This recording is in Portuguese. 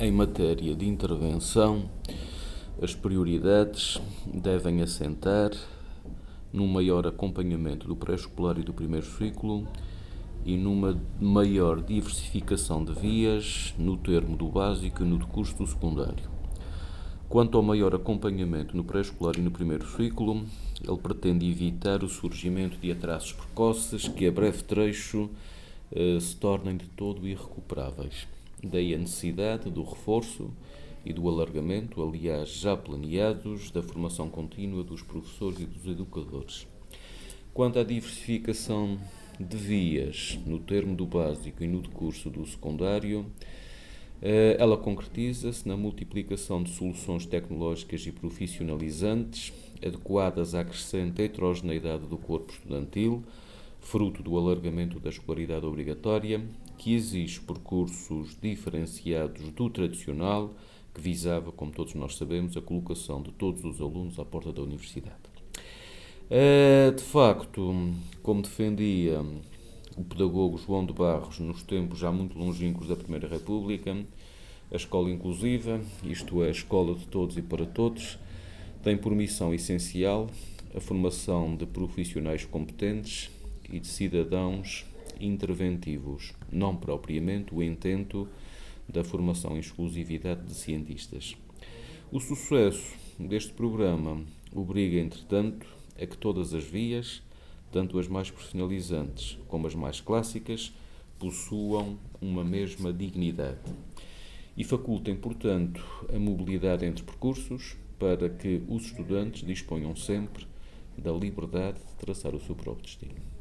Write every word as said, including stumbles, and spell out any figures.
Em matéria de intervenção, as prioridades devem assentar num maior acompanhamento do pré-escolar e do primeiro ciclo e numa maior diversificação de vias no termo do básico e no curso do secundário. Quanto ao maior acompanhamento no pré-escolar e no primeiro ciclo, ele pretende evitar o surgimento de atrasos precoces que a breve trecho eh, se tornem de todo irrecuperáveis. Daí a necessidade do reforço e do alargamento, aliás já planeados, da formação contínua dos professores e dos educadores. Quanto à diversificação de vias no termo do básico e no curso do secundário, ela concretiza-se na multiplicação de soluções tecnológicas e profissionalizantes adequadas à crescente heterogeneidade do corpo estudantil, fruto do alargamento da escolaridade obrigatória, que exige percursos diferenciados do tradicional, que visava, como todos nós sabemos, a colocação de todos os alunos à porta da universidade. De facto, como defendia o pedagogo João de Barros nos tempos já muito longínquos da Primeira República, a escola inclusiva, isto é, a escola de todos e para todos, tem por missão essencial a formação de profissionais competentes e de cidadãos interventivos, não propriamente o intento da formação em exclusividade de cientistas. O sucesso deste programa obriga, entretanto, a que todas as vias, tanto as mais profissionalizantes como as mais clássicas, possuam uma mesma dignidade e facultem, portanto, a mobilidade entre percursos para que os estudantes disponham sempre da liberdade de traçar o seu próprio destino.